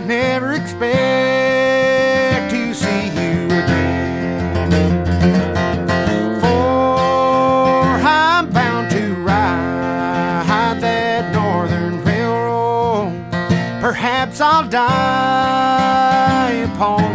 never expect to see you again. For I'm bound to ride that northern railroad. Perhaps I'll die upon